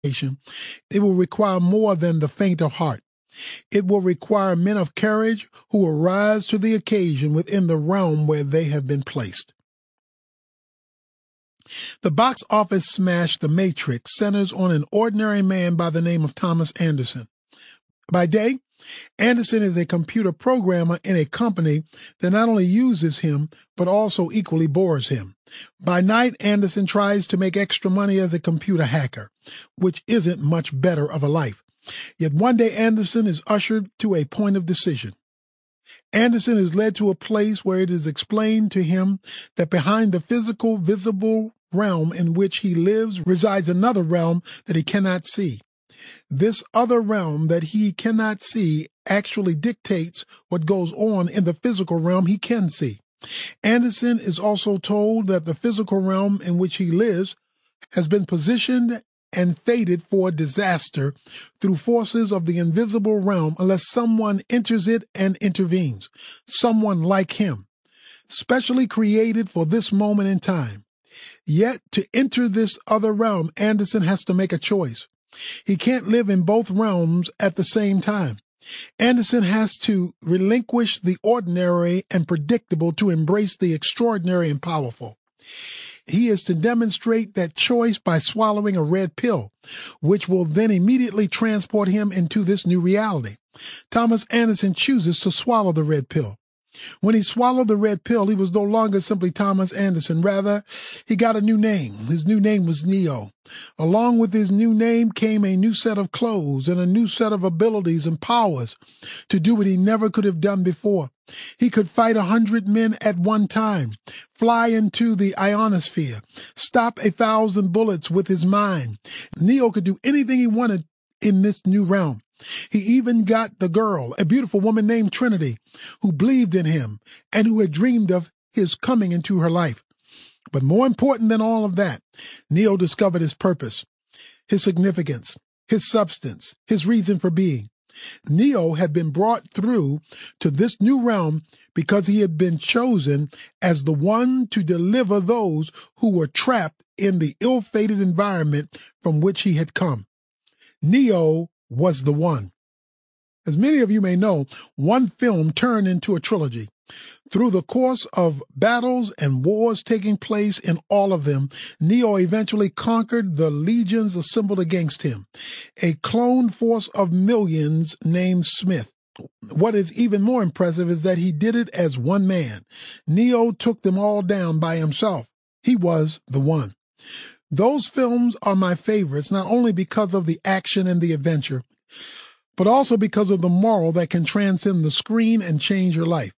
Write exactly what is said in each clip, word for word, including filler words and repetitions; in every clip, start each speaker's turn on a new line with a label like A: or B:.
A: it will require more than the faint of heart. It will require men of courage who will rise to the occasion within the realm where they have been placed. The box office smash The Matrix centers on an ordinary man by the name of Thomas Anderson. By day, Anderson is a computer programmer in a company that not only uses him, but also equally bores him. By night, Anderson tries to make extra money as a computer hacker, which isn't much better of a life. Yet one day, Anderson is ushered to a point of decision. Anderson is led to a place where it is explained to him that behind the physical, visible realm in which he lives resides another realm that he cannot see. This other realm that he cannot see actually dictates what goes on in the physical realm he can see. Anderson is also told that the physical realm in which he lives has been positioned and fated for disaster through forces of the invisible realm unless someone enters it and intervenes. Someone like him, specially created for this moment in time. Yet to enter this other realm, Anderson has to make a choice. He can't live in both realms at the same time. Anderson has to relinquish the ordinary and predictable to embrace the extraordinary and powerful. He is to demonstrate that choice by swallowing a red pill, which will then immediately transport him into this new reality. Thomas Anderson chooses to swallow the red pill. When he swallowed the red pill, he was no longer simply Thomas Anderson. Rather, he got a new name. His new name was Neo. Along with his new name came a new set of clothes and a new set of abilities and powers to do what he never could have done before. He could fight a hundred men at one time, fly into the ionosphere, stop a thousand bullets with his mind. Neo could do anything he wanted in this new realm. He even got the girl, a beautiful woman named Trinity, who believed in him and who had dreamed of his coming into her life. But more important than all of that, Neo discovered his purpose, his significance, his substance, his reason for being. Neo had been brought through to this new realm because he had been chosen as the one to deliver those who were trapped in the ill-fated environment from which he had come. Neo was the one. As many of you may know, one film turned into a trilogy. Through the course of battles and wars taking place in all of them, Neo eventually conquered the legions assembled against him, a cloned force of millions named Smith. What is even more impressive is that he did it as one man. Neo took them all down by himself. He was the one. Those films are my favorites, not only because of the action and the adventure, but also because of the moral that can transcend the screen and change your life.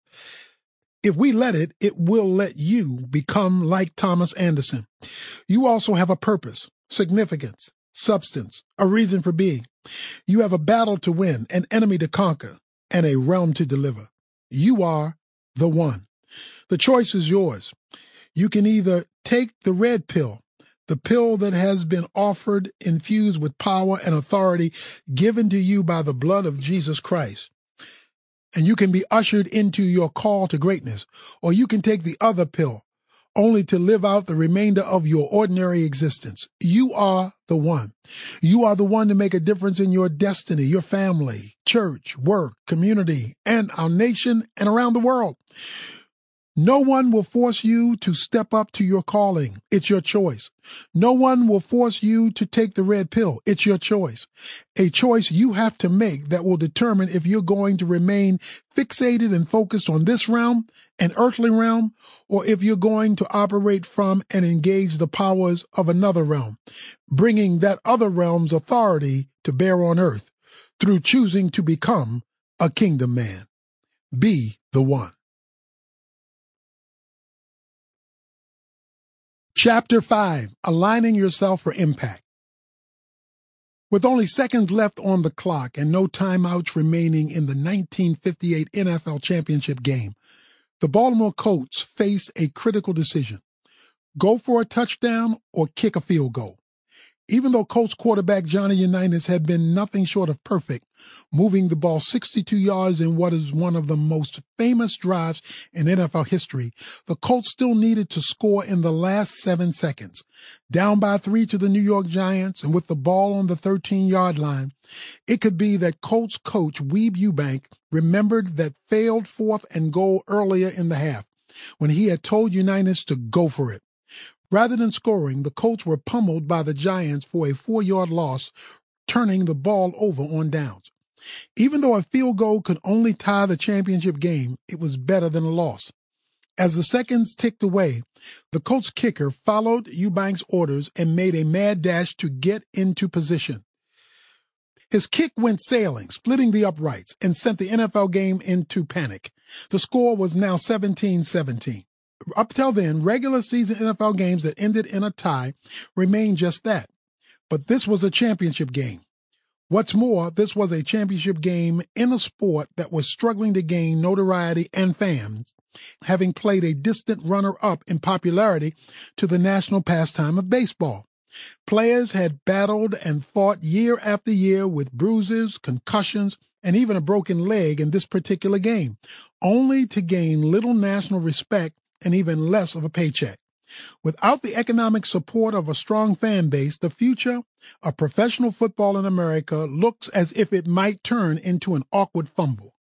A: If we let it, it will let you become like Thomas Anderson. You also have a purpose, significance, substance, a reason for being. You have a battle to win, an enemy to conquer, and a realm to deliver. You are the one. The choice is yours. You can either take the red pill, the pill that has been offered, infused with power and authority given to you by the blood of Jesus Christ, and you can be ushered into your call to greatness. Or you can take the other pill, only to live out the remainder of your ordinary existence. You are the one. You are the one to make a difference in your destiny, your family, church, work, community, and our nation and around the world. No one will force you to step up to your calling. It's your choice. No one will force you to take the red pill. It's your choice. A choice you have to make that will determine if you're going to remain fixated and focused on this realm, an earthly realm, or if you're going to operate from and engage the powers of another realm, bringing that other realm's authority to bear on earth through choosing to become a kingdom man. Be the one. Chapter five, Aligning Yourself for Impact. With only seconds left on the clock and no timeouts remaining in the nineteen fifty-eight N F L championship game, the Baltimore Colts faced a critical decision. Go for a touchdown or kick a field goal. Even though Colts quarterback Johnny Unitas had been nothing short of perfect, moving the ball sixty-two yards in what is one of the most famous drives in N F L history, the Colts still needed to score in the last seven seconds. Down by three to the New York Giants and with the ball on the thirteen-yard line, it could be that Colts coach Weeb Ewbank remembered that failed fourth and goal earlier in the half when he had told Unitas to go for it. Rather than scoring, the Colts were pummeled by the Giants for a four-yard loss, turning the ball over on downs. Even though a field goal could only tie the championship game, it was better than a loss. As the seconds ticked away, the Colts kicker followed Ewbank's orders and made a mad dash to get into position. His kick went sailing, splitting the uprights, and sent the N F L game into panic. The score was now seventeen seventeen. Up till then, regular season N F L games that ended in a tie remained just that. But this was a championship game. What's more, this was a championship game in a sport that was struggling to gain notoriety and fans, having played a distant runner-up in popularity to the national pastime of baseball. Players had battled and fought year after year with bruises, concussions, and even a broken leg in this particular game, only to gain little national respect and even less of a paycheck. Without the economic support of a strong fan base, the future of professional football in America looks as if it might turn into an awkward fumble.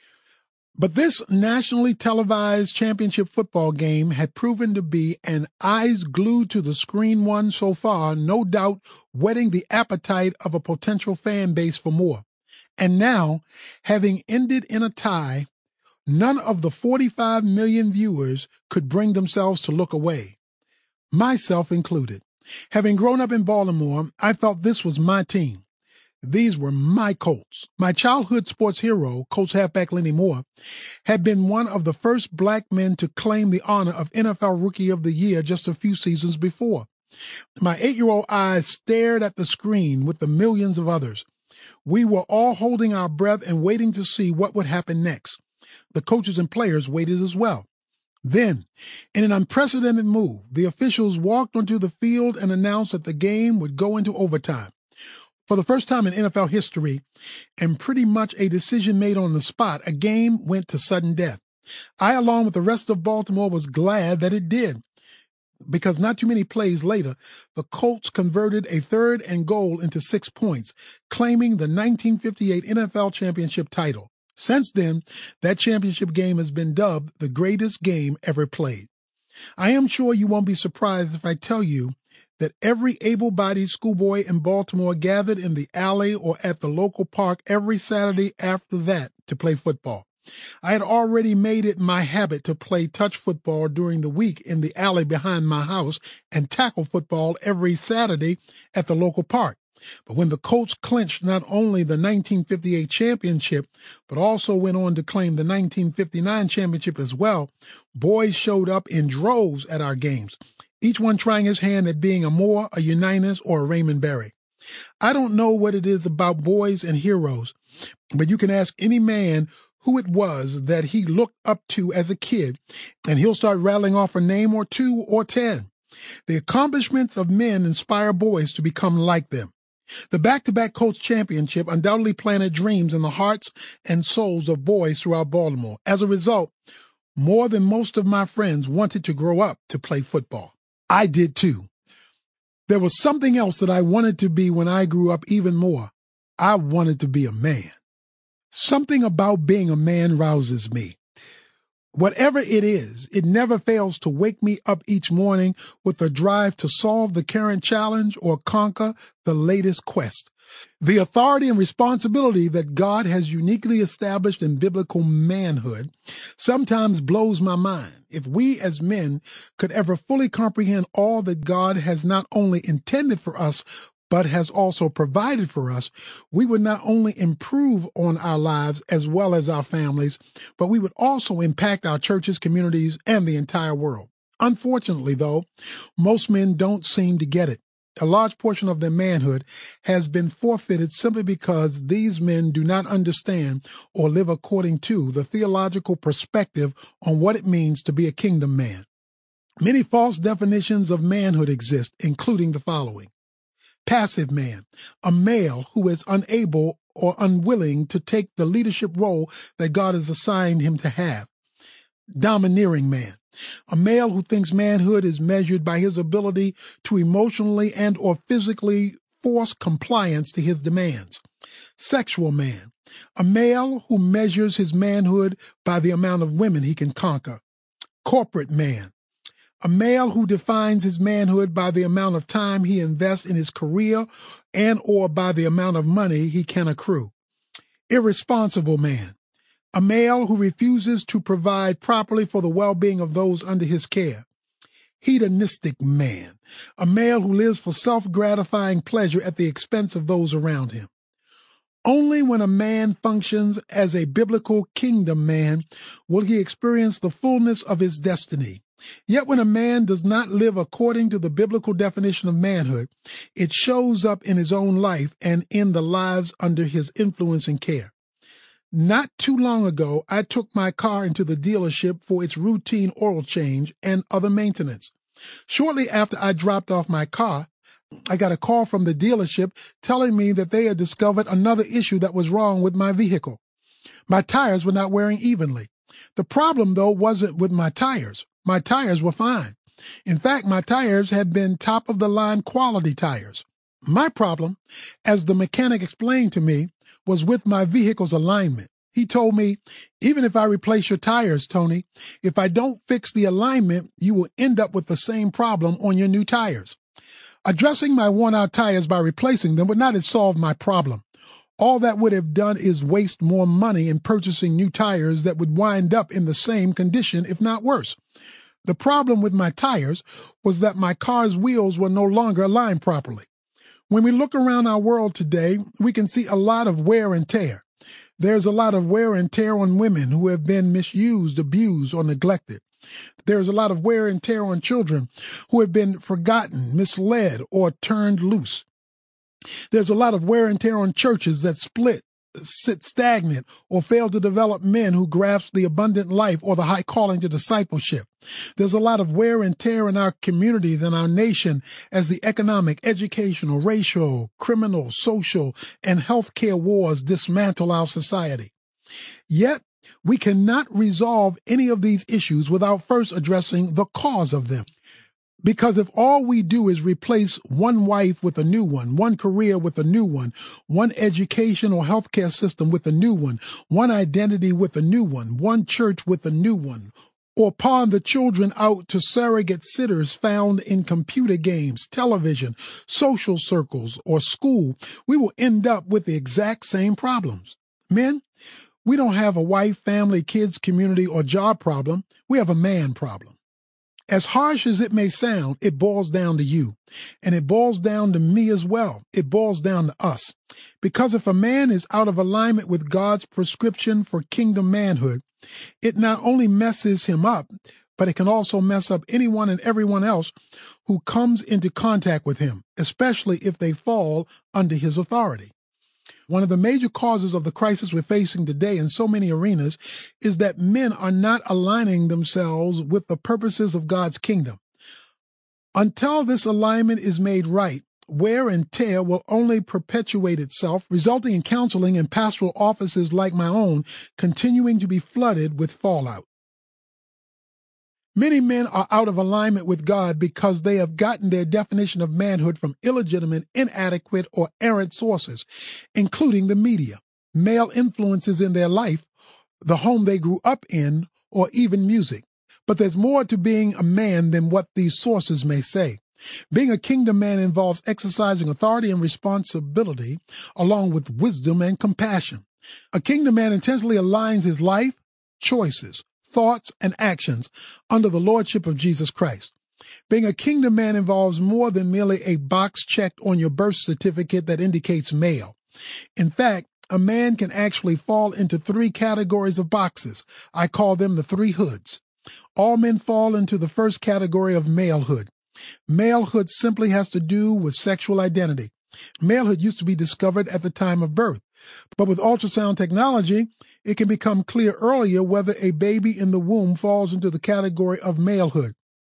A: But this nationally televised championship football game had proven to be an eyes glued to the screen one so far, no doubt whetting the appetite of a potential fan base for more. And now, having ended in a tie, none of the forty-five million viewers could bring themselves to look away, myself included. Having grown up in Baltimore, I felt this was my team. These were my Colts. My childhood sports hero, Colts halfback Lenny Moore, had been one of the first black men to claim the honor of N F L Rookie of the Year just a few seasons before. My eight-year-old eyes stared at the screen with the millions of others. We were all holding our breath and waiting to see what would happen next. The coaches and players waited as well. Then, in an unprecedented move, the officials walked onto the field and announced that the game would go into overtime. For the first time in N F L history, and pretty much a decision made on the spot, a game went to sudden death. I, along with the rest of Baltimore, was glad that it did, because not too many plays later, the Colts converted a third and goal into six points, claiming the nineteen fifty-eight N F L championship title. Since then, that championship game has been dubbed the greatest game ever played. I am sure you won't be surprised if I tell you that every able-bodied schoolboy in Baltimore gathered in the alley or at the local park every Saturday after that to play football. I had already made it my habit to play touch football during the week in the alley behind my house and tackle football every Saturday at the local park. But when the Colts clinched not only the nineteen fifty-eight championship, but also went on to claim the nineteen fifty-nine championship as well, boys showed up in droves at our games, each one trying his hand at being a Moore, a Unitas, or a Raymond Berry. I don't know what it is about boys and heroes, but you can ask any man who it was that he looked up to as a kid, and he'll start rattling off a name or two or ten. The accomplishments of men inspire boys to become like them. The back-to-back Colts championship undoubtedly planted dreams in the hearts and souls of boys throughout Baltimore. As a result, more than most of my friends wanted to grow up to play football. I did too. There was something else that I wanted to be when I grew up even more. I wanted to be a man. Something about being a man rouses me. Whatever it is, it never fails to wake me up each morning with a drive to solve the current challenge or conquer the latest quest. The authority and responsibility that God has uniquely established in biblical manhood sometimes blows my mind. If we as men could ever fully comprehend all that God has not only intended for us, but has also provided for us, we would not only improve on our lives as well as our families, but we would also impact our churches, communities, and the entire world. Unfortunately, though, most men don't seem to get it. A large portion of their manhood has been forfeited simply because these men do not understand or live according to the theological perspective on what it means to be a kingdom man. Many false definitions of manhood exist, including the following. Passive man, a male who is unable or unwilling to take the leadership role that God has assigned him to have. Domineering man, a male who thinks manhood is measured by his ability to emotionally and or physically force compliance to his demands. Sexual man, a male who measures his manhood by the amount of women he can conquer. Corporate man, a male who defines his manhood by the amount of time he invests in his career and or by the amount of money he can accrue. Irresponsible man, a male who refuses to provide properly for the well-being of those under his care. Hedonistic man, a male who lives for self-gratifying pleasure at the expense of those around him. Only when a man functions as a biblical kingdom man will he experience the fullness of his destiny. Yet when a man does not live according to the biblical definition of manhood, it shows up in his own life and in the lives under his influence and care. Not too long ago, I took my car into the dealership for its routine oil change and other maintenance. Shortly after I dropped off my car, I got a call from the dealership telling me that they had discovered another issue that was wrong with my vehicle. My tires were not wearing evenly. The problem, though, wasn't with my tires. My tires were fine. In fact, my tires had been top-of-the-line quality tires. My problem, as the mechanic explained to me, was with my vehicle's alignment. He told me, even if I replace your tires, Tony, if I don't fix the alignment, you will end up with the same problem on your new tires. Addressing my worn-out tires by replacing them would not have solved my problem. All that would have done is waste more money in purchasing new tires that would wind up in the same condition, if not worse. The problem with my tires was that my car's wheels were no longer aligned properly. When we look around our world today, we can see a lot of wear and tear. There's a lot of wear and tear on women who have been misused, abused, or neglected. There's a lot of wear and tear on children who have been forgotten, misled, or turned loose. There's a lot of wear and tear on churches that split, sit stagnant, or fail to develop men who grasp the abundant life or the high calling to discipleship. There's a lot of wear and tear in our communities and our nation as the economic, educational, racial, criminal, social, and healthcare wars dismantle our society. Yet, we cannot resolve any of these issues without first addressing the cause of them. Because if all we do is replace one wife with a new one, one career with a new one, one education or healthcare system with a new one, one identity with a new one, one church with a new one, or pawn the children out to surrogate sitters found in computer games, television, social circles, or school, we will end up with the exact same problems. Men, we don't have a wife, family, kids, community, or job problem. We have a man problem. As harsh as it may sound, it boils down to you. And it boils down to me as well. It boils down to us. Because if a man is out of alignment with God's prescription for kingdom manhood, it not only messes him up, but it can also mess up anyone and everyone else who comes into contact with him, especially if they fall under his authority. One of the major causes of the crisis we're facing today in so many arenas is that men are not aligning themselves with the purposes of God's kingdom. Until this alignment is made right, wear and tear will only perpetuate itself, resulting in counseling and pastoral offices like my own continuing to be flooded with fallout. Many men are out of alignment with God because they have gotten their definition of manhood from illegitimate, inadequate, or errant sources, including the media, male influences in their life, the home they grew up in, or even music. But there's more to being a man than what these sources may say. Being a kingdom man involves exercising authority and responsibility along with wisdom and compassion. A kingdom man intentionally aligns his life, choices, thoughts, and actions under the lordship of Jesus Christ. Being a kingdom man involves more than merely a box checked on your birth certificate that indicates male. In fact, a man can actually fall into three categories of boxes. I call them the three hoods. All men fall into the first category of malehood. Malehood simply has to do with sexual identity. Malehood used to be discovered at the time of birth. But with ultrasound technology, it can become clear earlier whether a baby in the womb falls into the category of malehood.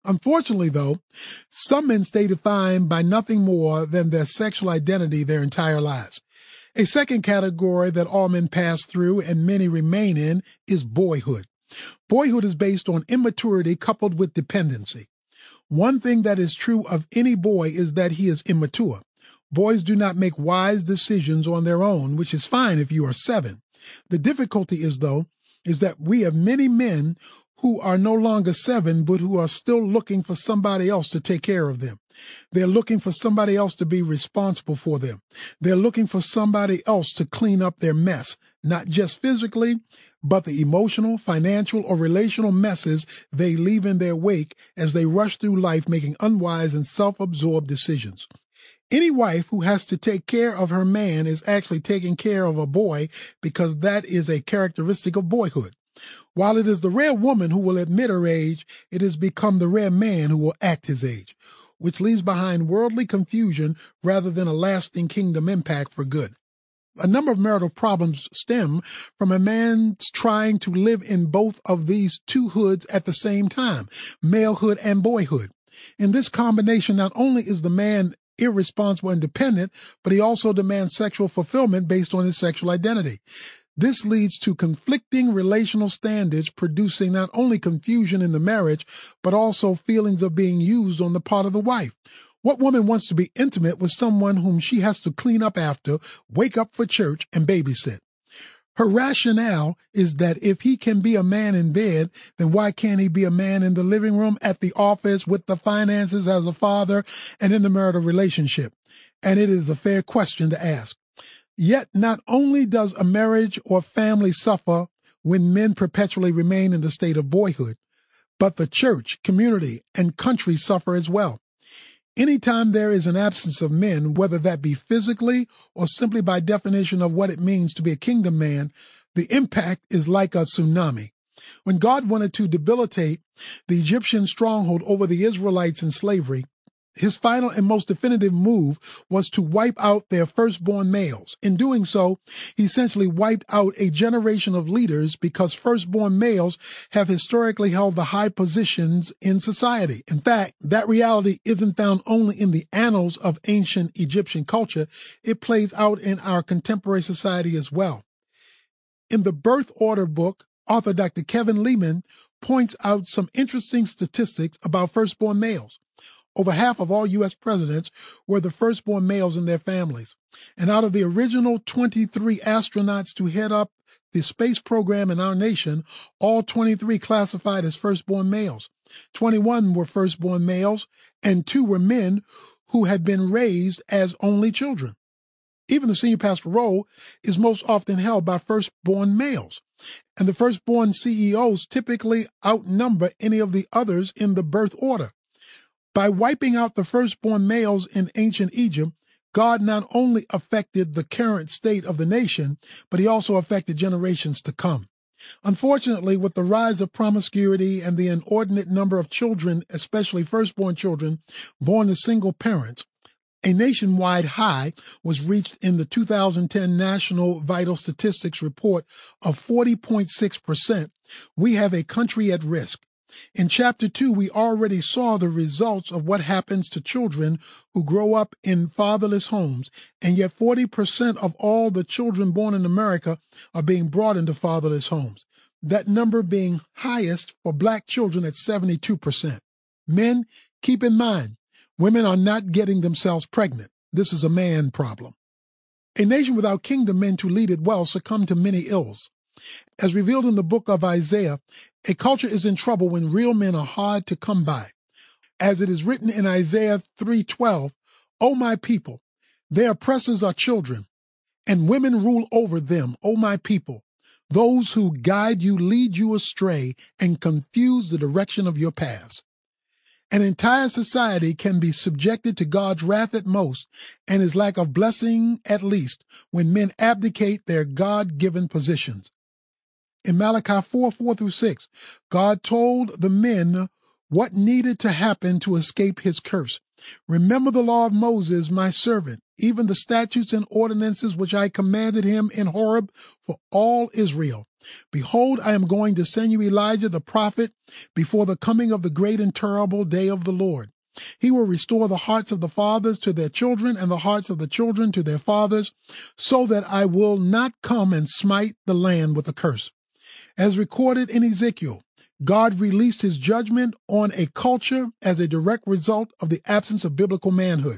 A: Unfortunately, though, some men stay defined by nothing more than their sexual identity their entire lives. A second category that all men pass through and many remain in is boyhood. Boyhood is based on immaturity coupled with dependency. One thing that is true of any boy is that he is immature. Boys do not make wise decisions on their own, which is fine if you are seven. The difficulty is, though, is that we have many men who are no longer seven, but who are still looking for somebody else to take care of them. They're looking for somebody else to be responsible for them. They're looking for somebody else to clean up their mess, not just physically, but the emotional, financial, or relational messes they leave in their wake as they rush through life making unwise and self-absorbed decisions. Any wife who has to take care of her man is actually taking care of a boy, because that is a characteristic of boyhood. While it is the rare woman who will admit her age, it has become the rare man who will act his age, which leaves behind worldly confusion rather than a lasting kingdom impact for good. A number of marital problems stem from a man trying to live in both of these two hoods at the same time, malehood and boyhood. In this combination, not only is the man irresponsible and dependent, but he also demands sexual fulfillment based on his sexual identity. This leads to conflicting relational standards, producing not only confusion in the marriage, but also feelings of being used on the part of the wife. What woman wants to be intimate with someone whom she has to clean up after, wake up for church, and babysit? Her rationale is that if he can be a man in bed, then why can't he be a man in the living room, at the office, with the finances, as a father, and in the marital relationship? And it is a fair question to ask. Yet not only does a marriage or family suffer when men perpetually remain in the state of boyhood, but the church, community, and country suffer as well. Anytime there is an absence of men, whether that be physically or simply by definition of what it means to be a kingdom man, the impact is like a tsunami. When God wanted to debilitate the Egyptian stronghold over the Israelites in slavery, his final and most definitive move was to wipe out their firstborn males. In doing so, he essentially wiped out a generation of leaders, because firstborn males have historically held the high positions in society. In fact, that reality isn't found only in the annals of ancient Egyptian culture. It plays out in our contemporary society as well. In the Birth Order book, author Doctor Kevin Leman points out some interesting statistics about firstborn males. Over half of all U S presidents were the firstborn males in their families. And out of the original twenty-three astronauts to head up the space program in our nation, all twenty-three classified as firstborn males. twenty-one were firstborn males, and two were men who had been raised as only children. Even the senior pastor role is most often held by firstborn males. And the firstborn C E Os typically outnumber any of the others in the birth order. By wiping out the firstborn males in ancient Egypt, God not only affected the current state of the nation, but he also affected generations to come. Unfortunately, with the rise of promiscuity and the inordinate number of children, especially firstborn children, born to single parents, a nationwide high was reached in the two thousand ten National Vital Statistics report of forty point six percent. We have a country at risk. In chapter two, we already saw the results of what happens to children who grow up in fatherless homes, and yet forty percent of all the children born in America are being brought into fatherless homes, that number being highest for black children at seventy-two percent. Men, keep in mind, women are not getting themselves pregnant. This is a man problem. A nation without kingdom men to lead it well succumb to many ills. As revealed in the book of Isaiah, a culture is in trouble when real men are hard to come by. As it is written in Isaiah three twelve, O my people, their oppressors are children, and women rule over them, O my people. Those who guide you lead you astray and confuse the direction of your paths. An entire society can be subjected to God's wrath at most, and his lack of blessing at least, when men abdicate their God-given positions. In Malachi four, four through six, God told the men what needed to happen to escape his curse. Remember the law of Moses, my servant, even the statutes and ordinances which I commanded him in Horeb for all Israel. Behold, I am going to send you Elijah the prophet before the coming of the great and terrible day of the Lord. He will restore the hearts of the fathers to their children and the hearts of the children to their fathers, so that I will not come and smite the land with a curse. As recorded in Ezekiel, God released his judgment on a culture as a direct result of the absence of biblical manhood.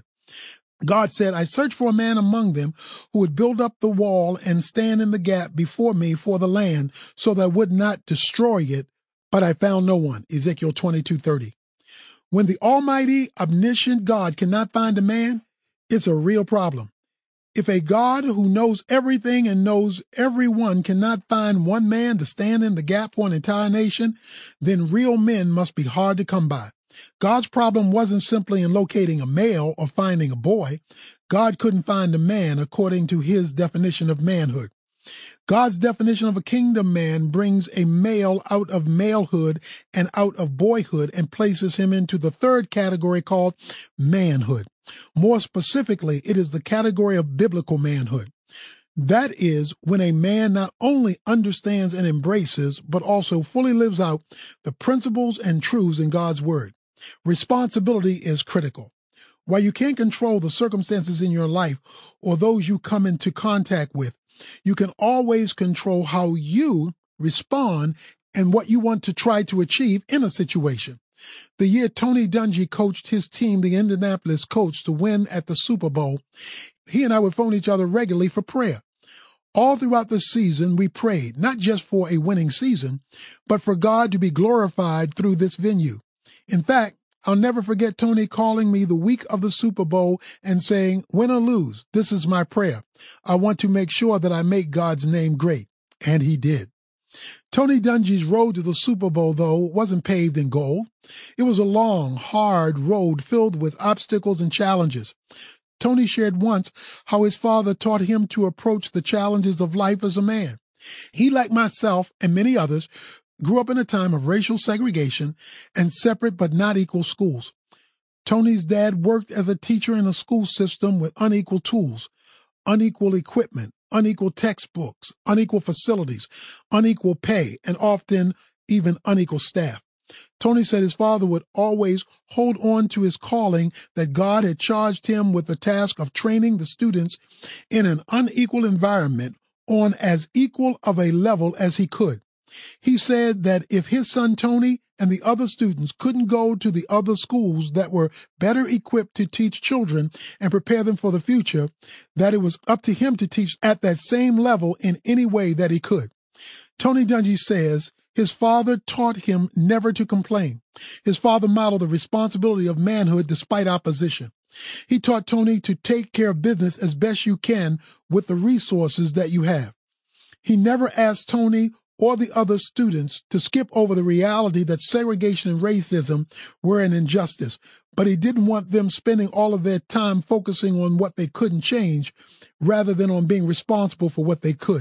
A: God said, I searched for a man among them who would build up the wall and stand in the gap before me for the land so that I would not destroy it, but I found no one. Ezekiel twenty-two thirty. When the almighty, omniscient God cannot find a man, it's a real problem. If a God who knows everything and knows everyone cannot find one man to stand in the gap for an entire nation, then real men must be hard to come by. God's problem wasn't simply in locating a male or finding a boy. God couldn't find a man according to his definition of manhood. God's definition of a kingdom man brings a male out of malehood and out of boyhood and places him into the third category called manhood. More specifically, it is the category of biblical manhood. That is when a man not only understands and embraces, but also fully lives out the principles and truths in God's word. Responsibility is critical. While you can't control the circumstances in your life or those you come into contact with, you can always control how you respond and what you want to try to achieve in a situation. The year Tony Dungy coached his team, the Indianapolis Colts, to win at the Super Bowl, he and I would phone each other regularly for prayer. All throughout the season, we prayed, not just for a winning season, but for God to be glorified through this venue. In fact, I'll never forget Tony calling me the week of the Super Bowl and saying, win or lose, this is my prayer. I want to make sure that I make God's name great. And he did. Tony Dungy's road to the Super Bowl, though, wasn't paved in gold. It was a long, hard road filled with obstacles and challenges. Tony shared once how his father taught him to approach the challenges of life as a man. He, like myself and many others, grew up in a time of racial segregation and separate but not equal schools. Tony's dad worked as a teacher in a school system with unequal tools, unequal equipment, unequal textbooks, unequal facilities, unequal pay, and often even unequal staff. Tony said his father would always hold on to his calling that God had charged him with the task of training the students in an unequal environment on as equal of a level as he could. He said that if his son Tony and the other students couldn't go to the other schools that were better equipped to teach children and prepare them for the future, that it was up to him to teach at that same level in any way that he could. Tony Dungy says his father taught him never to complain. His father modeled the responsibility of manhood despite opposition. He taught Tony to take care of business as best you can with the resources that you have. He never asked Tony or the other students to skip over the reality that segregation and racism were an injustice, but he didn't want them spending all of their time focusing on what they couldn't change rather than on being responsible for what they could.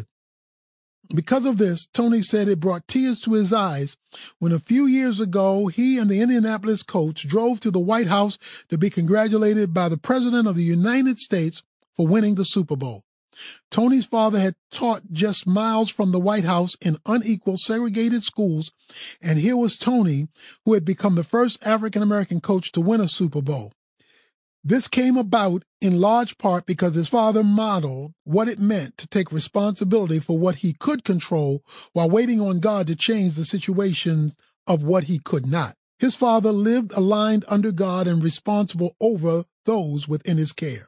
A: Because of this, Tony said it brought tears to his eyes when a few years ago he and the Indianapolis Colts drove to the White House to be congratulated by the President of the United States for winning the Super Bowl. Tony's father had taught just miles from the White House in unequal, segregated schools, and here was Tony, who had become the first African-American coach to win a Super Bowl. This came about in large part because his father modeled what it meant to take responsibility for what he could control while waiting on God to change the situations of what he could not. His father lived aligned under God and responsible over those within his care.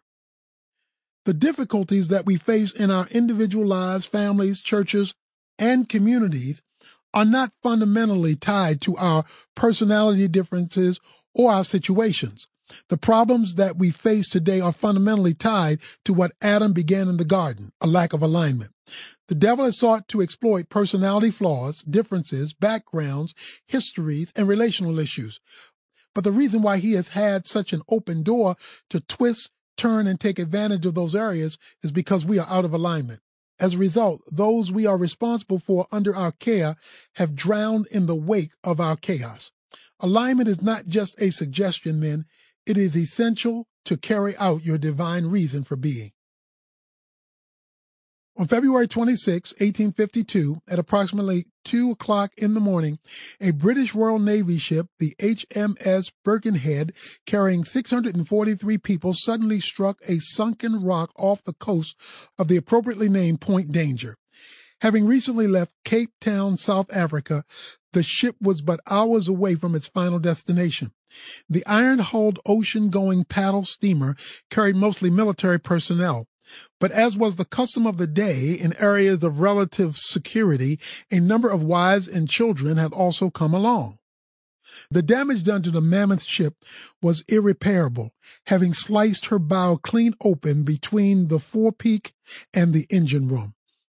A: The difficulties that we face in our individual lives, families, churches, and communities are not fundamentally tied to our personality differences or our situations. The problems that we face today are fundamentally tied to what Adam began in the garden, a lack of alignment. The devil has sought to exploit personality flaws, differences, backgrounds, histories, and relational issues. But the reason why he has had such an open door to twist, turn, and take advantage of those areas is because we are out of alignment. As a result, those we are responsible for under our care have drowned in the wake of our chaos. Alignment is not just a suggestion, men. It is essential to carry out your divine reason for being. On February twenty-sixth, eighteen fifty-two, at approximately two o'clock in the morning, a British Royal Navy ship, the H M S Birkenhead, carrying six hundred forty-three people, suddenly struck a sunken rock off the coast of the appropriately named Point Danger. Having recently left Cape Town, South Africa, the ship was but hours away from its final destination. The iron-hulled ocean-going paddle steamer carried mostly military personnel. But as was the custom of the day in areas of relative security, a number of wives and children had also come along. The damage done to the mammoth ship was irreparable, having sliced her bow clean open between the forepeak and the engine room.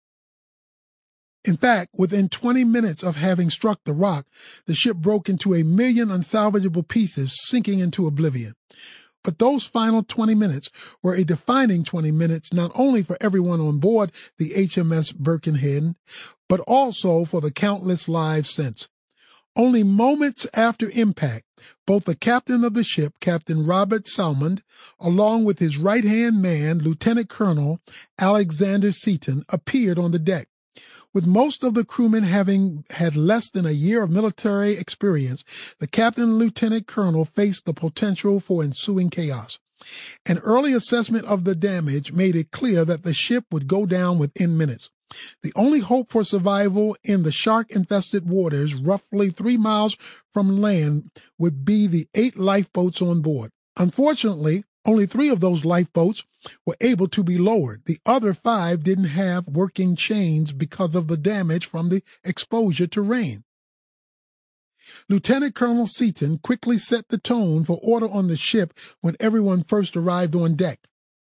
A: In fact, within twenty minutes of having struck the rock, the ship broke into a million unsalvageable pieces, sinking into oblivion. But those final twenty minutes were a defining twenty minutes not only for everyone on board the H M S Birkenhead, but also for the countless lives since. Only moments after impact, both the captain of the ship, Captain Robert Salmond, along with his right-hand man, Lieutenant Colonel Alexander Seaton, appeared on the deck. With most of the crewmen having had less than a year of military experience, the captain and lieutenant colonel faced the potential for ensuing chaos. An early assessment of the damage made it clear that the ship would go down within minutes. The only hope for survival in the shark-infested waters roughly three miles from land would be the eight lifeboats on board. Unfortunately, only three of those lifeboats were able to be lowered. The other five didn't have working chains because of the damage from the exposure to rain. Lieutenant Colonel Seaton quickly set the tone for order on the ship when everyone first arrived on deck.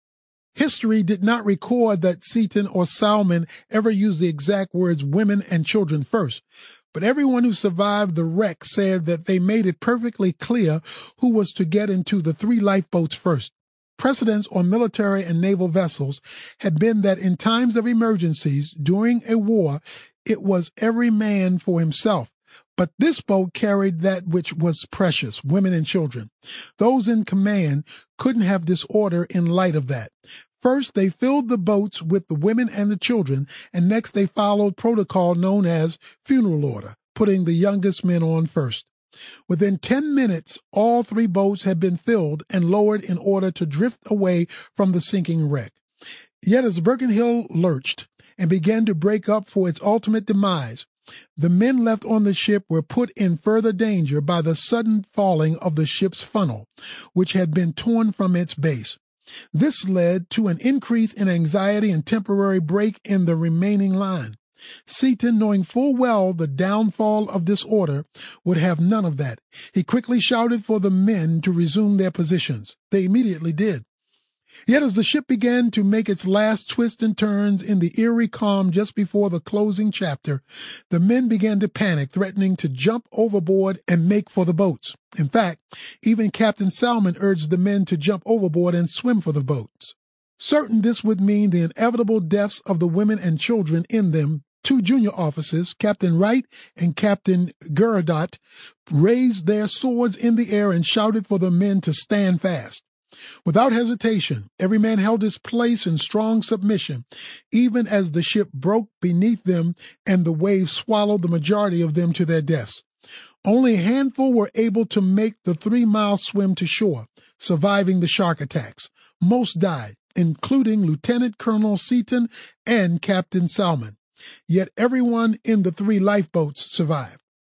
A: History did not record that Seaton or Salmon ever used the exact words women and children first, but everyone who survived the wreck said that they made it perfectly clear who was to get into the three lifeboats first. Precedents on military and naval vessels had been that in times of emergencies during a war, it was every man for himself. But this boat carried that which was precious, women and children. Those in command couldn't have disorder in light of that. First, they filled the boats with the women and the children, and next they followed protocol known as funeral order, putting the youngest men on first. Within ten minutes, all three boats had been filled and lowered in order to drift away from the sinking wreck. Yet as Birkenhead lurched and began to break up for its ultimate demise, the men left on the ship were put in further danger by the sudden falling of the ship's funnel, which had been torn from its base. This led to an increase in anxiety and temporary break in the remaining line. Seaton, knowing full well the downfall of this order, would have none of that. He quickly shouted for the men to resume their positions. They immediately did. Yet as the ship began to make its last twists and turns in the eerie calm just before the closing chapter, the men began to panic, threatening to jump overboard and make for the boats. In fact, even Captain Salmon urged the men to jump overboard and swim for the boats. Certain this would mean the inevitable deaths of the women and children in them, two junior officers, Captain Wright and Captain Gerdot, raised their swords in the air and shouted for the men to stand fast. Without hesitation, every man held his place in strong submission, even as the ship broke beneath them and the waves swallowed the majority of them to their deaths. Only a handful were able to make the three-mile swim to shore, surviving the shark attacks. Most died, including Lieutenant Colonel Seaton and Captain Salmon. Yet everyone in the three lifeboats survived.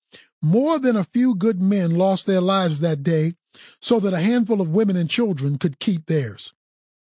A: More than a few good men lost their lives that day, so that a handful of women and children could keep theirs.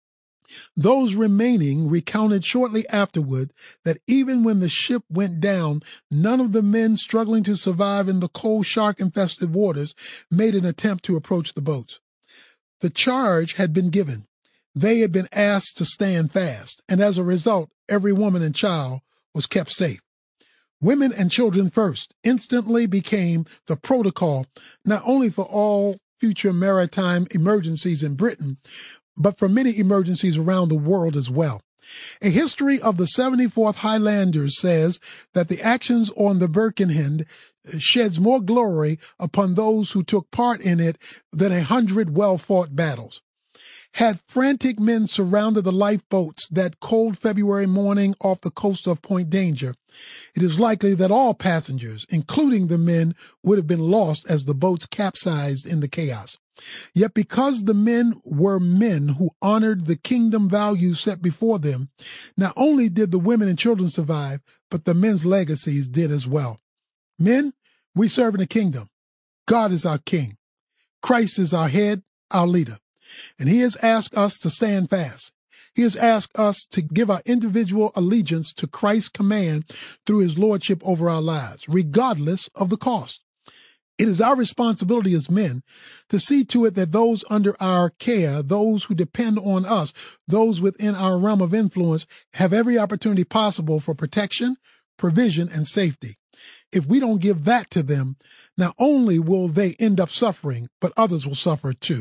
A: Those remaining recounted shortly afterward that even when the ship went down, none of the men struggling to survive in the cold shark-infested waters made an attempt to approach the boats. The charge had been given. They had been asked to stand fast, and as a result, every woman and child was kept safe. Women and children first instantly became the protocol, not only for all future maritime emergencies in Britain, but for many emergencies around the world as well. A history of the seventy-fourth Highlanders says that the actions on the Birkenhead sheds more glory upon those who took part in it than a hundred well-fought battles. Had frantic men surrounded the lifeboats that cold February morning off the coast of Point Danger, it is likely that all passengers, including the men, would have been lost as the boats capsized in the chaos. Yet because the men were men who honored the kingdom values set before them, not only did the women and children survive, but the men's legacies did as well. Men, we serve in a kingdom. God is our king. Christ is our head, our leader. And he has asked us to stand fast. He has asked us to give our individual allegiance to Christ's command through his lordship over our lives, regardless of the cost. It is our responsibility as men to see to it that those under our care, those who depend on us, those within our realm of influence, have every opportunity possible for protection, provision, and safety. If we don't give that to them, not only will they end up suffering, but others will suffer too.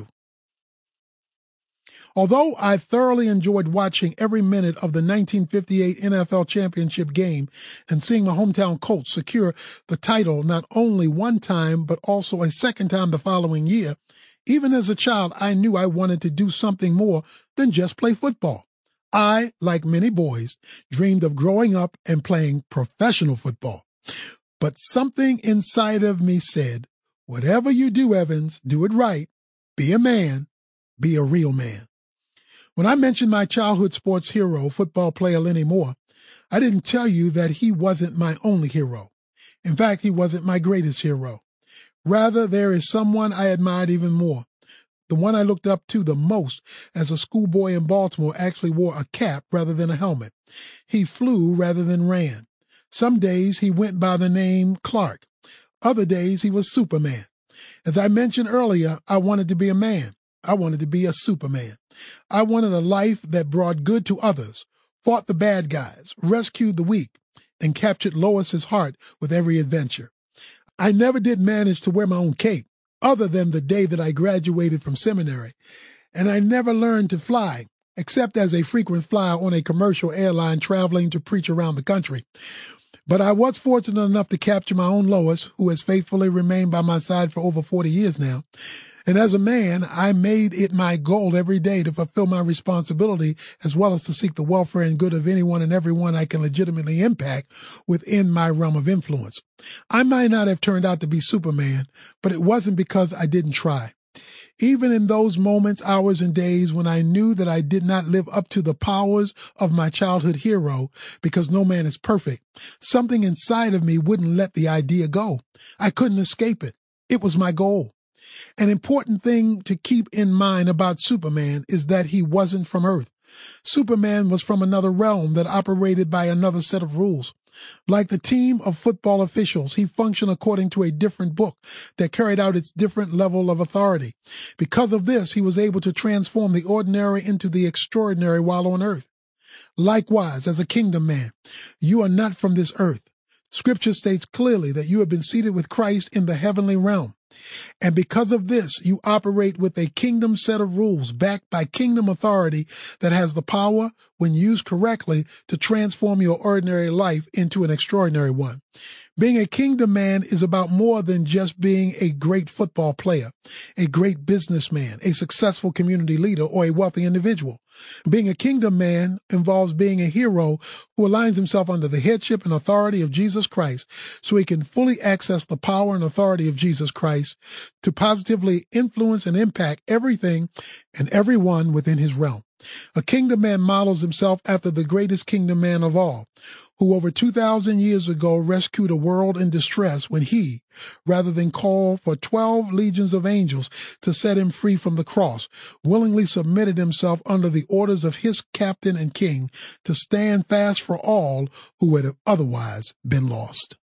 A: Although I thoroughly enjoyed watching every minute of the nineteen fifty-eight N F L championship game and seeing my hometown Colts secure the title not only one time, but also a second time the following year, even as a child, I knew I wanted to do something more than just play football. I, like many boys, dreamed of growing up and playing professional football. But something inside of me said, whatever you do, Evans, do it right. Be a man. Be a real man. When I mentioned my childhood sports hero, football player Lenny Moore, I didn't tell you that he wasn't my only hero. In fact, he wasn't my greatest hero. Rather, there is someone I admired even more. The one I looked up to the most as a schoolboy in Baltimore actually wore a cap rather than a helmet. He flew rather than ran. Some days he went by the name Clark. Other days he was Superman. As I mentioned earlier, I wanted to be a man. I wanted to be a Superman. I wanted a life that brought good to others, fought the bad guys, rescued the weak, and captured Lois's heart with every adventure. I never did manage to wear my own cape, other than the day that I graduated from seminary, and I never learned to fly, except as a frequent flyer on a commercial airline traveling to preach around the country. But I was fortunate enough to capture my own Lois, who has faithfully remained by my side for over forty years now. And as a man, I made it my goal every day to fulfill my responsibility as well as to seek the welfare and good of anyone and everyone I can legitimately impact within my realm of influence. I might not have turned out to be Superman, but it wasn't because I didn't try. Even in those moments, hours, and days when I knew that I did not live up to the powers of my childhood hero, because no man is perfect, something inside of me wouldn't let the idea go. I couldn't escape it. It was my goal. An important thing to keep in mind about Superman is that he wasn't from Earth. Superman was from another realm that operated by another set of rules. Like the team of football officials, he functioned according to a different book that carried out its different level of authority. Because of this, he was able to transform the ordinary into the extraordinary while on earth. Likewise, as a kingdom man, you are not from this earth. Scripture states clearly that you have been seated with Christ in the heavenly realm. And because of this, you operate with a kingdom set of rules backed by kingdom authority that has the power, when used correctly, to transform your ordinary life into an extraordinary one. Being a kingdom man is about more than just being a great football player, a great businessman, a successful community leader, or a wealthy individual. Being a kingdom man involves being a hero who aligns himself under the headship and authority of Jesus Christ so he can fully access the power and authority of Jesus Christ to positively influence and impact everything and everyone within his realm. A kingdom man models himself after the greatest kingdom man of all, who over two thousand years ago rescued a world in distress when he, rather than call for twelve legions of angels to set him free from the cross, willingly submitted himself under the orders of his captain and king to stand fast for all who would have otherwise been lost.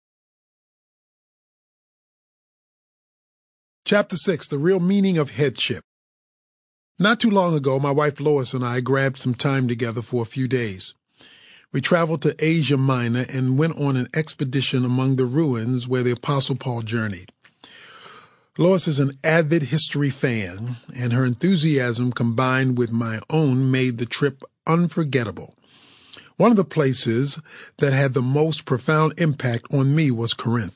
A: Chapter six, The Real Meaning of Headship. Not too long ago, my wife Lois and I grabbed some time together for a few days. We traveled to Asia Minor and went on an expedition among the ruins where the Apostle Paul journeyed. Lois is an avid history fan, and her enthusiasm combined with my own made the trip unforgettable. One of the places that had the most profound impact on me was Corinth.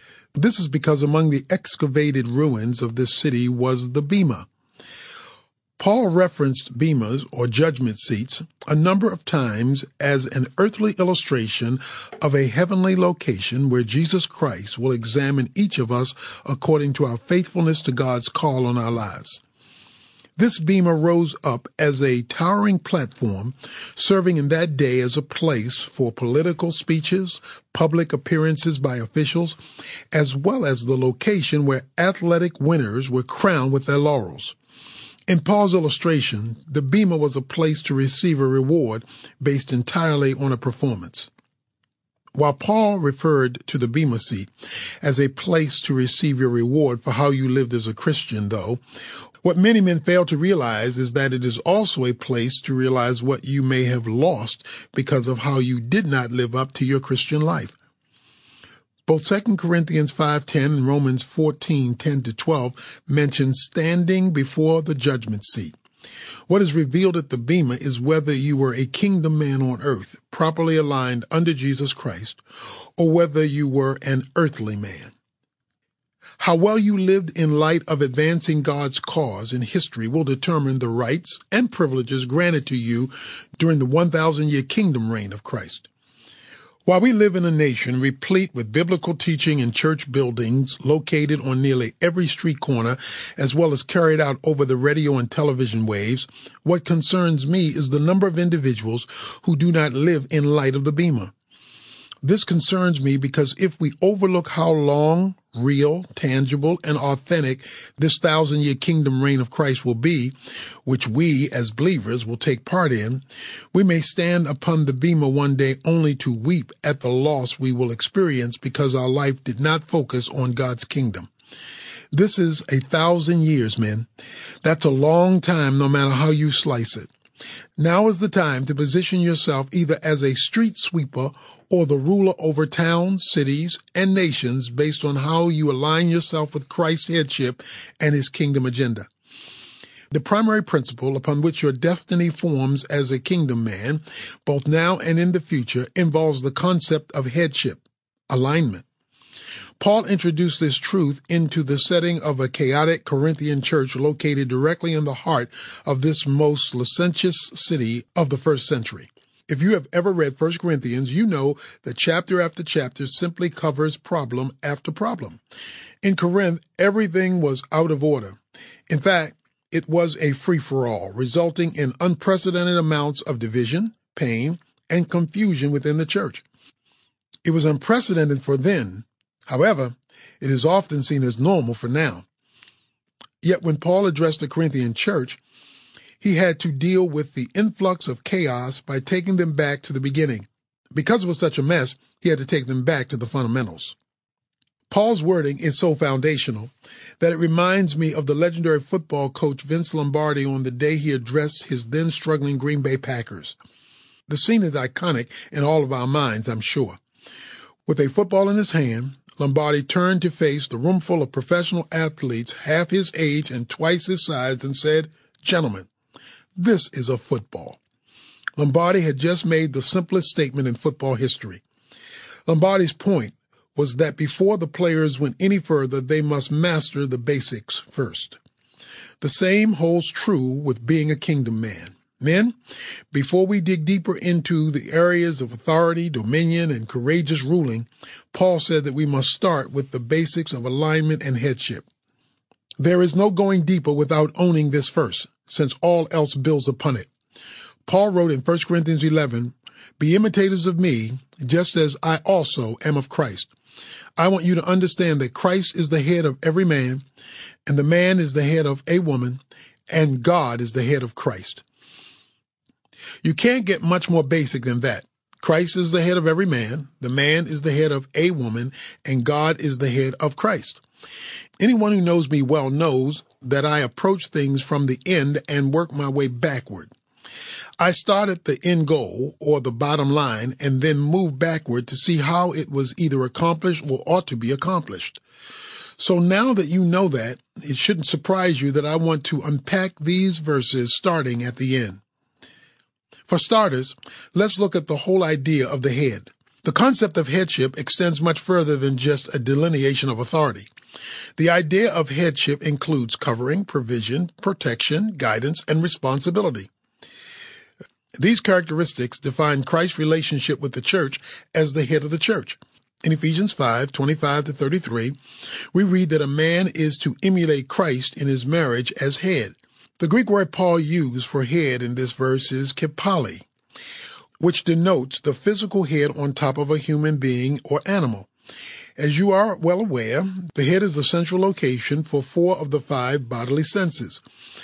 A: This is because among the excavated ruins of this city was the Bema, Paul referenced bemas or judgment seats a number of times as an earthly illustration of a heavenly location where Jesus Christ will examine each of us according to our faithfulness to God's call on our lives. This bema rose up as a towering platform, serving in that day as a place for political speeches, public appearances by officials, as well as the location where athletic winners were crowned with their laurels. In Paul's illustration, the bema was a place to receive a reward based entirely on a performance. While Paul referred to the bema seat as a place to receive your reward for how you lived as a Christian, though, what many men fail to realize is that it is also a place to realize what you may have lost because of how you did not live up to your Christian life. Both Second Corinthians five ten and Romans fourteen ten to twelve mention standing before the judgment seat. What is revealed at the bema is whether you were a kingdom man on earth, properly aligned under Jesus Christ, or whether you were an earthly man. How well you lived in light of advancing God's cause in history will determine the rights and privileges granted to you during the one thousand year kingdom reign of Christ. While we live in a nation replete with biblical teaching and church buildings located on nearly every street corner, as well as carried out over the radio and television waves, what concerns me is the number of individuals who do not live in light of the bema. This concerns me because if we overlook how long, real, tangible, and authentic this thousand-year kingdom reign of Christ will be, which we as believers will take part in, we may stand upon the bema one day only to weep at the loss we will experience because our life did not focus on God's kingdom. This is a thousand years, men. That's a long time, no matter how you slice it. Now is the time to position yourself either as a street sweeper or the ruler over towns, cities, and nations based on how you align yourself with Christ's headship and his kingdom agenda. The primary principle upon which your destiny forms as a kingdom man, both now and in the future, involves the concept of headship, alignment. Paul introduced this truth into the setting of a chaotic Corinthian church located directly in the heart of this most licentious city of the first century. If you have ever read First Corinthians, you know that chapter after chapter simply covers problem after problem. In Corinth, everything was out of order. In fact, it was a free-for-all, resulting in unprecedented amounts of division, pain, and confusion within the church. It was unprecedented for then. However, it is often seen as normal for now. Yet when Paul addressed the Corinthian church, he had to deal with the influx of chaos by taking them back to the beginning. Because it was such a mess, he had to take them back to the fundamentals. Paul's wording is so foundational that it reminds me of the legendary football coach Vince Lombardi on the day he addressed his then struggling Green Bay Packers. The scene is iconic in all of our minds, I'm sure. With a football in his hand, Lombardi turned to face the room full of professional athletes half his age and twice his size and said, "Gentlemen, this is a football." Lombardi had just made the simplest statement in football history. Lombardi's point was that before the players went any further, they must master the basics first. The same holds true with being a kingdom man. Men, before we dig deeper into the areas of authority, dominion, and courageous ruling, Paul said that we must start with the basics of alignment and headship. There is no going deeper without owning this first, since all else builds upon it. Paul wrote in First Corinthians eleven, "Be imitators of me, just as I also am of Christ." I want you to understand that Christ is the head of every man, and the man is the head of a woman, and God is the head of Christ. You can't get much more basic than that. Christ is the head of every man, the man is the head of a woman, and God is the head of Christ. Anyone who knows me well knows that I approach things from the end and work my way backward. I start at the end goal, or the bottom line, and then move backward to see how it was either accomplished or ought to be accomplished. So now that you know that, it shouldn't surprise you that I want to unpack these verses starting at the end. For starters, let's look at the whole idea of the head. The concept of headship extends much further than just a delineation of authority. The idea of headship includes covering, provision, protection, guidance, and responsibility. These characteristics define Christ's relationship with the church as the head of the church. In Ephesians five, twenty-five to thirty-three, we read that a man is to emulate Christ in his marriage as head. The Greek word Paul used for head in this verse is kepali, which denotes the physical head on top of a human being or animal. As you are well aware, the head is the central location for four of the five bodily senses.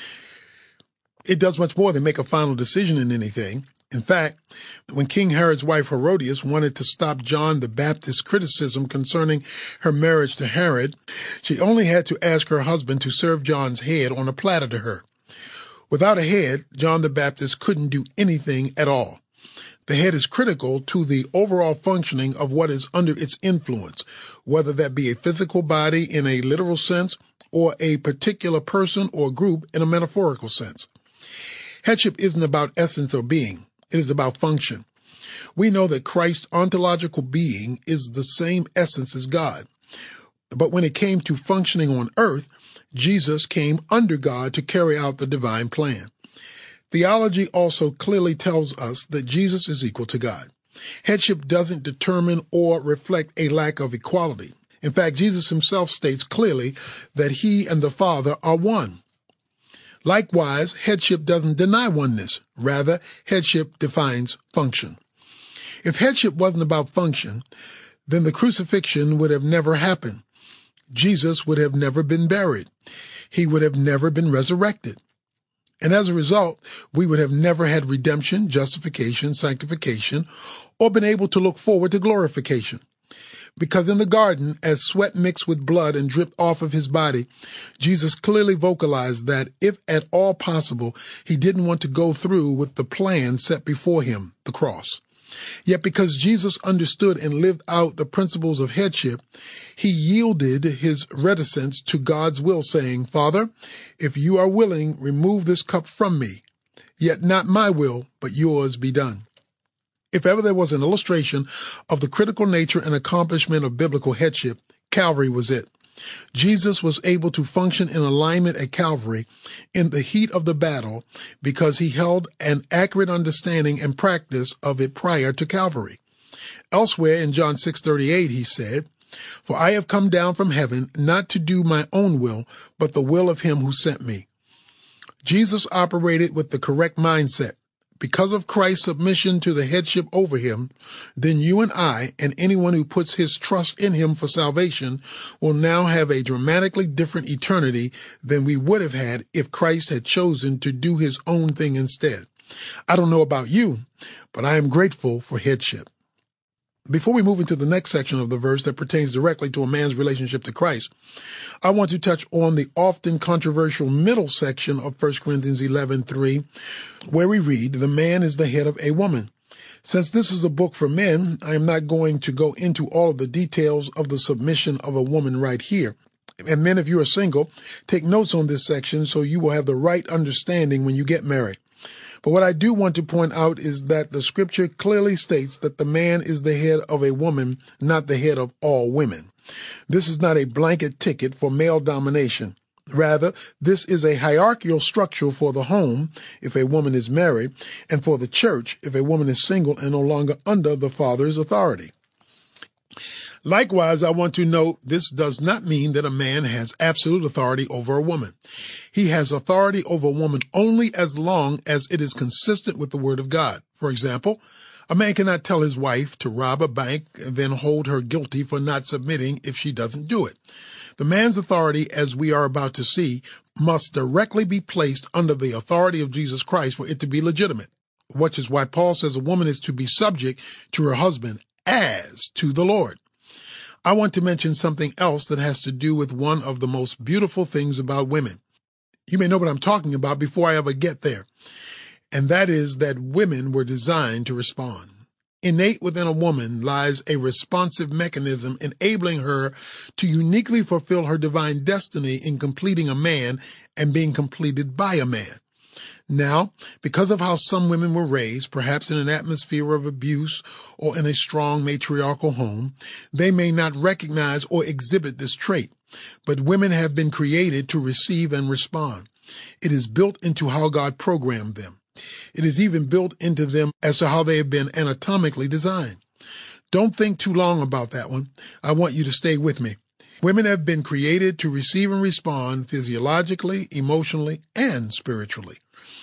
A: It does much more than make a final decision in anything. In fact, when King Herod's wife Herodias wanted to stop John the Baptist's criticism concerning her marriage to Herod, she only had to ask her husband to serve John's head on a platter to her. Without a head, John the Baptist couldn't do anything at all. The head is critical to the overall functioning of what is under its influence, whether that be a physical body in a literal sense or a particular person or group in a metaphorical sense. Headship isn't about essence or being. It is about function. We know that Christ's ontological being is the same essence as God. But when it came to functioning on earth, Jesus came under God to carry out the divine plan. Theology also clearly tells us that Jesus is equal to God. Headship doesn't determine or reflect a lack of equality. In fact, Jesus himself states clearly that he and the Father are one. Likewise, headship doesn't deny oneness. Rather, headship defines function. If headship wasn't about function, then the crucifixion would have never happened. Jesus would have never been buried. He would have never been resurrected. And as a result, we would have never had redemption, justification, sanctification, or been able to look forward to glorification. Because in the garden, as sweat mixed with blood and dripped off of his body, Jesus clearly vocalized that if at all possible, he didn't want to go through with the plan set before him, the cross. Yet because Jesus understood and lived out the principles of headship, he yielded his reticence to God's will, saying, "Father, if you are willing, remove this cup from me. Yet not my will, but yours be done." If ever there was an illustration of the critical nature and accomplishment of biblical headship, Calvary was it. Jesus was able to function in alignment at Calvary in the heat of the battle because he held an accurate understanding and practice of it prior to Calvary. Elsewhere in John six thirty-eight, he said, "For I have come down from heaven not to do my own will, but the will of him who sent me." Jesus operated with the correct mindset. Because of Christ's submission to the headship over him, then you and I and anyone who puts his trust in him for salvation will now have a dramatically different eternity than we would have had if Christ had chosen to do his own thing instead. I don't know about you, but I am grateful for headship. Before we move into the next section of the verse that pertains directly to a man's relationship to Christ, I want to touch on the often controversial middle section of First Corinthians eleven three, where we read, "The man is the head of a woman." Since this is a book for men, I am not going to go into all of the details of the submission of a woman right here. And men, if you are single, take notes on this section so you will have the right understanding when you get married. But what I do want to point out is that the scripture clearly states that the man is the head of a woman, not the head of all women. This is not a blanket ticket for male domination. Rather, this is a hierarchical structure for the home, if a woman is married, and for the church, if a woman is single and no longer under the father's authority. Likewise, I want to note this does not mean that a man has absolute authority over a woman. He has authority over a woman only as long as it is consistent with the word of God. For example, a man cannot tell his wife to rob a bank and then hold her guilty for not submitting if she doesn't do it. The man's authority, as we are about to see, must directly be placed under the authority of Jesus Christ for it to be legitimate, which is why Paul says a woman is to be subject to her husband as to the Lord. I want to mention something else that has to do with one of the most beautiful things about women. You may know what I'm talking about before I ever get there. And that is that women were designed to respond. Innate within a woman lies a responsive mechanism enabling her to uniquely fulfill her divine destiny in completing a man and being completed by a man. Now, because of how some women were raised, perhaps in an atmosphere of abuse or in a strong matriarchal home, they may not recognize or exhibit this trait. but women have been created to receive and respond. It is built into how God programmed them. It is even built into them as to how they have been anatomically designed. Don't think too long about that one. I want you to stay with me. Women have been created to receive and respond physiologically, emotionally, and spiritually.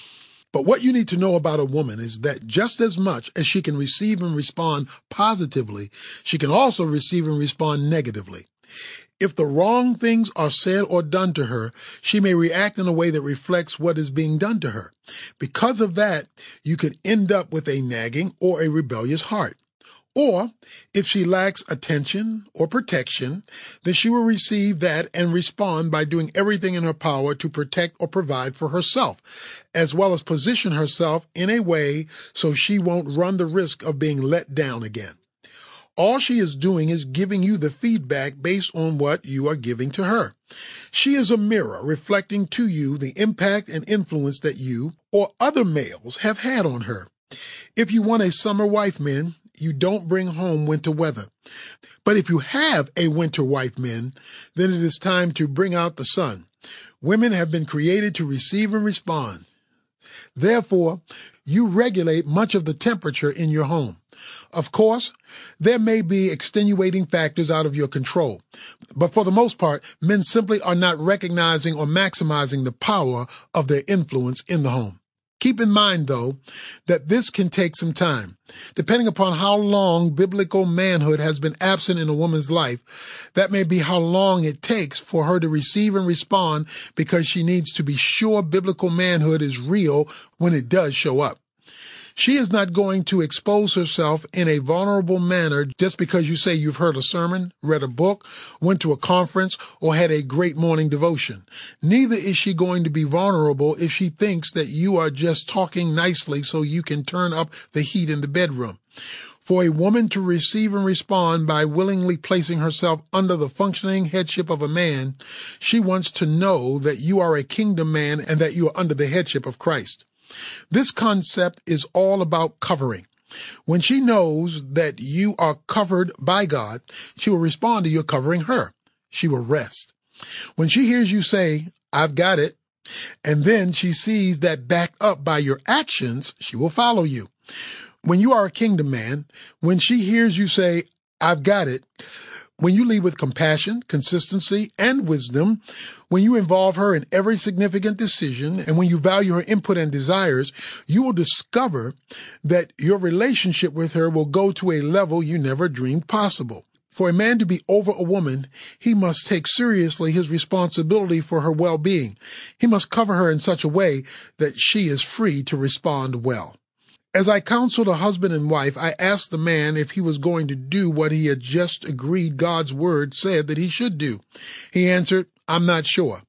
A: But what you need to know about a woman is that just as much as she can receive and respond positively, she can also receive and respond negatively. If the wrong things are said or done to her, she may react in a way that reflects what is being done to her. Because of that, you could end up with a nagging or a rebellious heart. Or, if she lacks attention or protection, then she will receive that and respond by doing everything in her power to protect or provide for herself, as well as position herself in a way so she won't run the risk of being let down again. All she is doing is giving you the feedback based on what you are giving to her. She is a mirror reflecting to you the impact and influence that you or other males have had on her. If you want a summer wife, men, you don't bring home winter weather. But if you have a winter wife, men, then it is time to bring out the sun. Women have been created to receive and respond. Therefore, you regulate much of the temperature in your home. Of course, there may be extenuating factors out of your control, but for the most part, men simply are not recognizing or maximizing the power of their influence in the home. Keep in mind, though, that this can take some time. Depending upon how long biblical manhood has been absent in a woman's life, that may be how long it takes for her to receive and respond, because she needs to be sure biblical manhood is real when it does show up. She is not going to expose herself in a vulnerable manner just because you say you've heard a sermon, read a book, went to a conference, or had a great morning devotion. Neither is she going to be vulnerable if she thinks that you are just talking nicely so you can turn up the heat in the bedroom. For a woman to receive and respond by willingly placing herself under the functioning headship of a man, she wants to know that you are a kingdom man and that you are under the headship of Christ. This concept is all about covering. When she knows that you are covered by God, she will respond to your covering her. She will rest. When she hears you say, "I've got it," and then she sees that backed up by your actions, she will follow you. When you are a kingdom man, when she hears you say, "I've got it," when you lead with compassion, consistency, and wisdom, when you involve her in every significant decision, and when you value her input and desires, you will discover that your relationship with her will go to a level you never dreamed possible. For a man to be over a woman, he must take seriously his responsibility for her well-being. He must cover her in such a way that she is free to respond well. As I counseled a husband and wife, I asked the man if he was going to do what he had just agreed God's word said that he should do. He answered, "I'm not sure."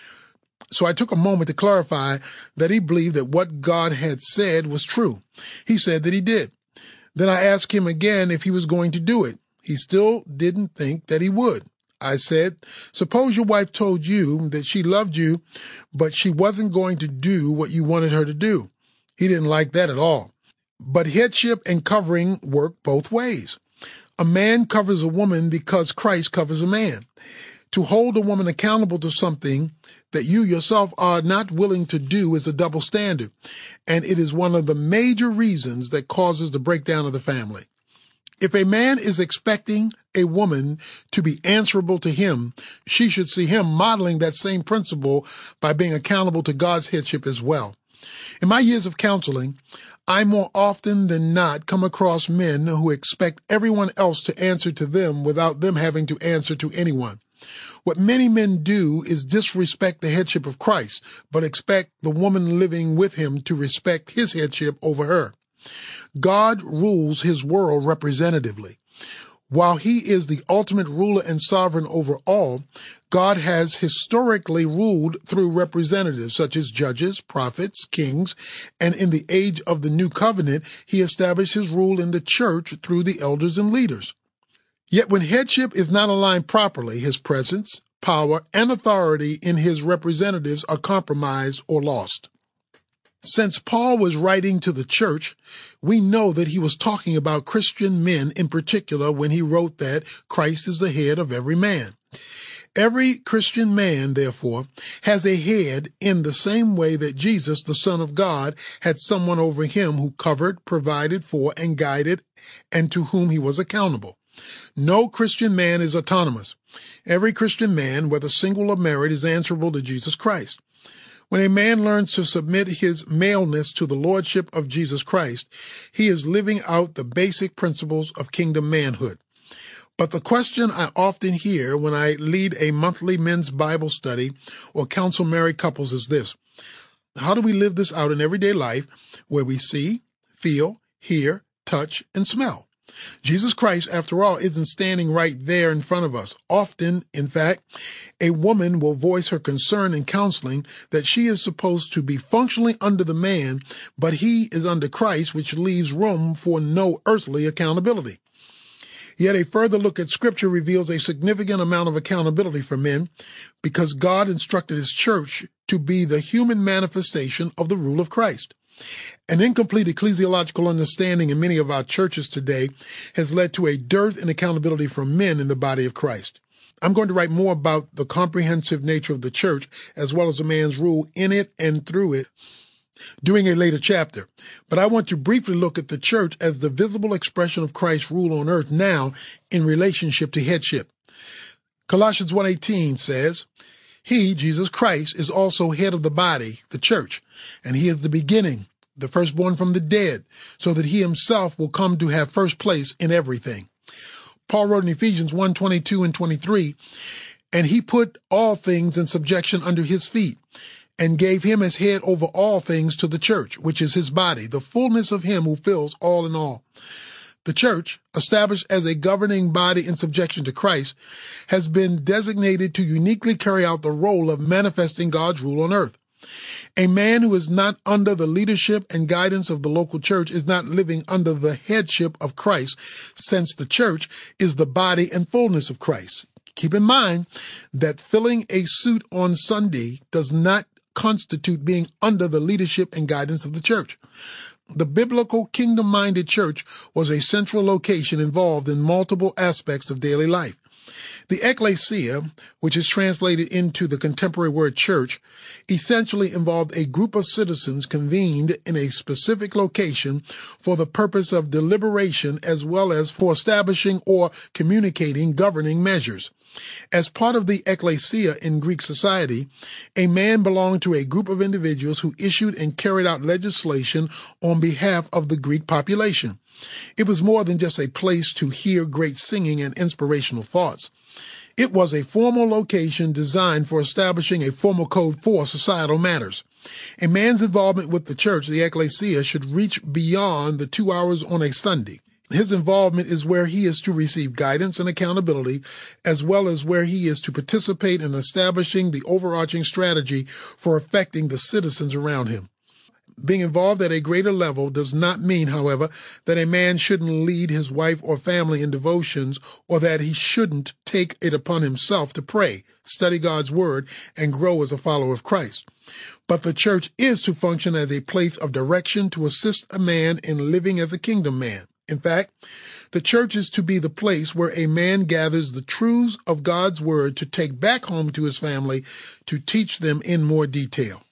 A: So I took a moment to clarify that he believed that what God had said was true. He said that he did. Then I asked him again if he was going to do it. He still didn't think that he would. I said, "Suppose your wife told you that she loved you, but she wasn't going to do what you wanted her to do." He didn't like that at all. But headship and covering work both ways. A man covers a woman because Christ covers a man. To hold a woman accountable to something that you yourself are not willing to do is a double standard, and it is one of the major reasons that causes the breakdown of the family. If a man is expecting a woman to be answerable to him, she should see him modeling that same principle by being accountable to God's headship as well. In my years of counseling, I more often than not come across men who expect everyone else to answer to them without them having to answer to anyone. What many men do is disrespect the headship of Christ, but expect the woman living with him to respect his headship over her. God rules his world representatively. While he is the ultimate ruler and sovereign over all, God has historically ruled through representatives such as judges, prophets, kings, and in the age of the new covenant, he established his rule in the church through the elders and leaders. Yet when headship is not aligned properly, his presence, power, and authority in his representatives are compromised or lost. Since Paul was writing to the church, we know that he was talking about Christian men in particular when he wrote that Christ is the head of every man. Every Christian man, therefore, has a head in the same way that Jesus, the Son of God, had someone over him who covered, provided for, and guided, and to whom he was accountable. No Christian man is autonomous. Every Christian man, whether single or married, is answerable to Jesus Christ. When a man learns to submit his maleness to the lordship of Jesus Christ, he is living out the basic principles of kingdom manhood. But the question I often hear when I lead a monthly men's Bible study or counsel married couples is this: how do we live this out in everyday life where we see, feel, hear, touch, and smell? Jesus Christ, after all, isn't standing right there in front of us. Often, in fact, a woman will voice her concern in counseling that she is supposed to be functionally under the man, but he is under Christ, which leaves room for no earthly accountability. Yet a further look at Scripture reveals a significant amount of accountability for men because God instructed his church to be the human manifestation of the rule of Christ. An incomplete ecclesiological understanding in many of our churches today has led to a dearth in accountability for men in the body of Christ. I'm going to write more about the comprehensive nature of the church as well as a man's rule in it and through it during a later chapter. But I want to briefly look at the church as the visible expression of Christ's rule on earth now in relationship to headship. Colossians one eighteen says, "He, Jesus Christ, is also head of the body, the church, and he is the beginning, the firstborn from the dead, so that he himself will come to have first place in everything." Paul wrote in Ephesians one twenty-two and twenty-three, "And he put all things in subjection under his feet, and gave him as head over all things to the church, which is his body, the fullness of him who fills all in all." The church, established as a governing body in subjection to Christ, has been designated to uniquely carry out the role of manifesting God's rule on earth. A man who is not under the leadership and guidance of the local church is not living under the headship of Christ, since the church is the body and fullness of Christ. Keep in mind that filling a suit on Sunday does not constitute being under the leadership and guidance of the church. The biblical kingdom-minded church was a central location involved in multiple aspects of daily life. The ecclesia, which is translated into the contemporary word church, essentially involved a group of citizens convened in a specific location for the purpose of deliberation as well as for establishing or communicating governing measures. As part of the ecclesia in Greek society, a man belonged to a group of individuals who issued and carried out legislation on behalf of the Greek population. It was more than just a place to hear great singing and inspirational thoughts. It was a formal location designed for establishing a formal code for societal matters. A man's involvement with the church, the ecclesia, should reach beyond the two hours on a Sunday. His involvement is where he is to receive guidance and accountability, as well as where he is to participate in establishing the overarching strategy for affecting the citizens around him. Being involved at a greater level does not mean, however, that a man shouldn't lead his wife or family in devotions or that he shouldn't take it upon himself to pray, study God's word, and grow as a follower of Christ. But the church is to function as a place of direction to assist a man in living as a kingdom man. In fact, the church is to be the place where a man gathers the truths of God's word to take back home to his family to teach them in more detail.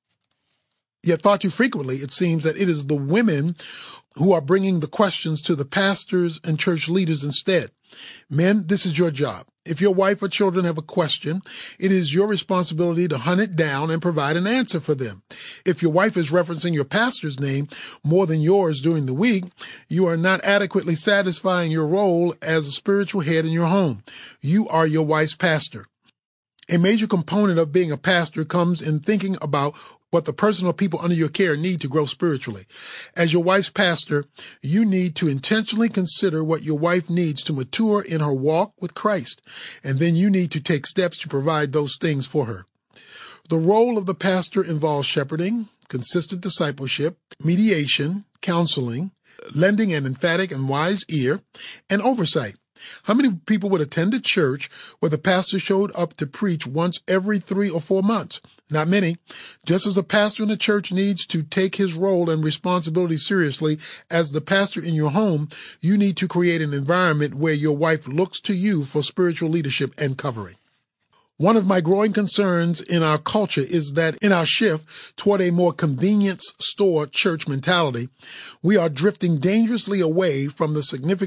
A: Yet far too frequently, it seems that it is the women who are bringing the questions to the pastors and church leaders instead. Men, this is your job. If your wife or children have a question, it is your responsibility to hunt it down and provide an answer for them. If your wife is referencing your pastor's name more than yours during the week, you are not adequately satisfying your role as a spiritual head in your home. You are your wife's pastor. A major component of being a pastor comes in thinking about what the person or people under your care need to grow spiritually. As your wife's pastor, you need to intentionally consider what your wife needs to mature in her walk with Christ, and then you need to take steps to provide those things for her. The role of the pastor involves shepherding, consistent discipleship, mediation, counseling, lending an emphatic and wise ear, and oversight. How many people would attend a church where the pastor showed up to preach once every three or four months? Not many. Just as a pastor in the church needs to take his role and responsibility seriously as the pastor in your home, you need to create an environment where your wife looks to you for spiritual leadership and covering. One of my growing concerns in our culture is that in our shift toward a more convenience store church mentality, we are drifting dangerously away from the significant